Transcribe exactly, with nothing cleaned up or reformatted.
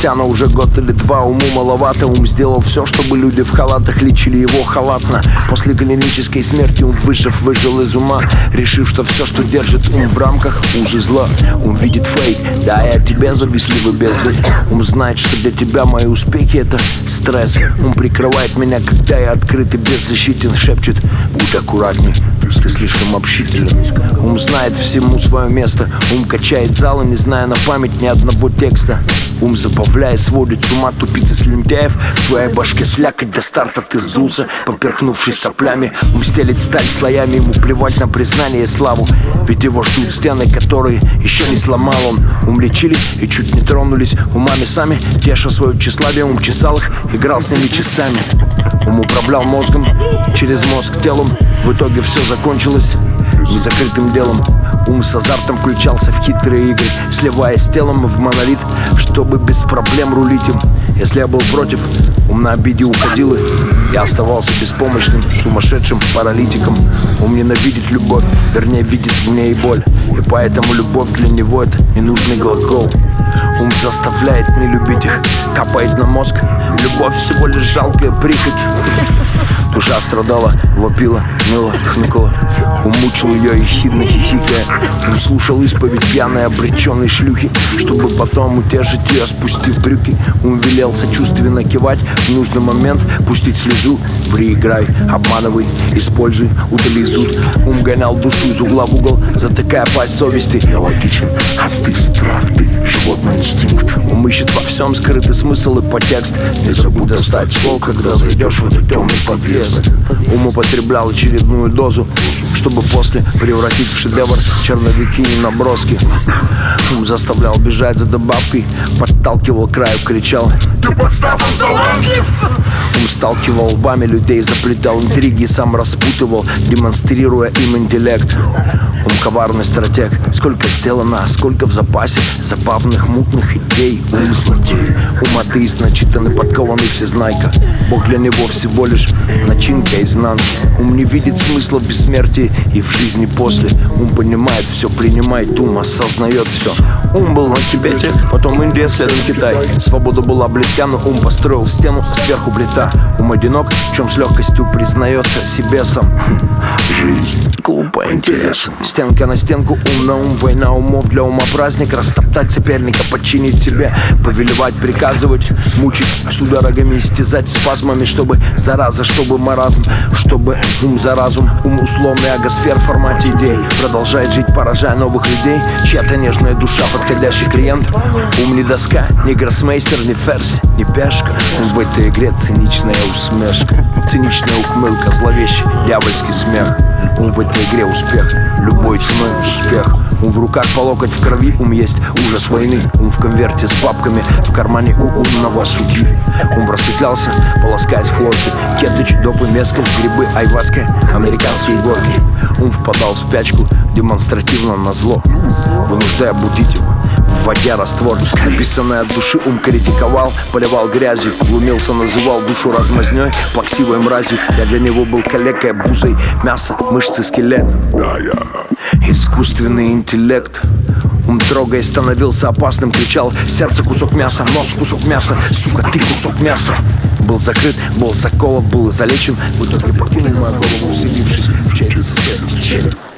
Спустя на уже год или два уму маловато. Ум сделал все, чтобы люди в халатах лечили его халатно. После клинической смерти ум, выжив, выжил из ума, решив, что все, что держит ум в рамках, уже зла. Ум видит фейк, да, я тебе завистливый бездарь. Ум знает, что для тебя мои успехи — это стресс. Ум прикрывает меня, когда я открыт и беззащитен. Шепчет: будь аккуратней, ты слишком общителен. Ум знает всему свое место. Ум качает залы, не зная на память ни одного текста. Ум забавляя сводит с ума тупицы слюнтяев. В твоей башке слякоть, до старта ты сдулся, поперхнувшись соплями. Ум стелит сталь слоями, ему плевать на признание и славу. Ведь его ждут стены, которые еще не сломал он. Ум лечили и чуть не тронулись умами сами. Теша свое тщеславие, ум чесал их, играл с ними часами. Ум управлял мозгом, через мозг телом. В итоге все закончилось незакрытым делом. Ум с азартом включался в хитрые игры, сливаясь с телом в монолит, чтобы без проблем рулить им. Если я был против, ум на обиде уходил, и я оставался беспомощным, сумасшедшим паралитиком. Ум ненавидит любовь, вернее видит в ней боль, и поэтому любовь для него — это ненужный глагол. Ум заставляет не любить их, капает на мозг. Любовь всего лишь жалкая прихоть. Душа страдала, вопила, ныла, хныкала. Ум мучил ее ехидно хихикая. Ум слушал исповедь пьяной обреченной шлюхи, чтобы потом утешить ее, спустив брюки. Ум велел сочувственно кивать в нужный момент, пустить слезу. Ври, играй, обманывай, используй, удали зуд. Ум гонял душу из угла в угол, затыкая пасть совести. Я логичен, а ты страх, ты животный инстинкт. Ум ищет во всем скрытый смысл и подтекст. Не забудь достать ствол, когда зайдешь в этот темный подъезд. Ум употреблял очередную дозу, чтобы после превратить в шедевр черновики и наброски. Ум заставлял бежать за добавкой, подталкивал к краю, кричал: ты подстав, он талантлив! Ум сталкивал лбами людей, заплетал интриги, сам распутывал, демонстрируя им интеллект. Ум коварный стратег, сколько сделано, сколько в запасе забавных мутных идей. Ум злодей, ум атеист, начитанный, подкованный всезнайка. Бог для него всего лишь начинка изнанки. Ум не видит смысла в бессмертии и в жизни после. Ум понимает все, принимает ум, осознает все. Ум был на Тибете, потом Индия, следом Китай. Свобода была близка, но ум построил стену, сверху плита. Ум одинок, в чем с легкостью признается себе сам. Жизнь глупо интересом. Стенка на стенку, ум на ум, война умов для ума праздник. Растоптать соперника, подчинить себе, повелевать, приказывать, мучить судорогами, истязать спазмами, чтобы зараза, чтобы маразм, чтобы ум за разум. Ум условный агосфер в формате идей продолжает жить, поражая новых людей. Чья-то нежная душа, подходящий клиент. Ум не доска, не гроссмейстер, не ферзь, не пешка. Ум в этой игре циничная усмешка, циничная ухмылка, зловещий дьявольский смех. Ум в этой игре успех, любой ценой успех. Ум в руках по локоть в крови, ум есть ужас войны. Ум в конверте с бабками, в кармане у умного судьи. Ум просветлялся, полоскаясь в хлорке. Кетыч, допы, мескаль, грибы, айваска, американские горки. Ум впадал в спячку, демонстративно на зло, вынуждая будить его, вводя раствор. Написанное от души ум критиковал, поливал грязью, глумился, называл душу размазнёй, плаксивой мразью. Я для него был калекой, бузой, мясо, мышцы, скелет. Искусственный интеллект. Ум, трогаясь, становился опасным, кричал: сердце кусок мяса, нос кусок мяса, сука, ты кусок мяса. Был закрыт, был заколот, был залечен, в итоге покинул мою голову, вселившись в чей-то соседский череп.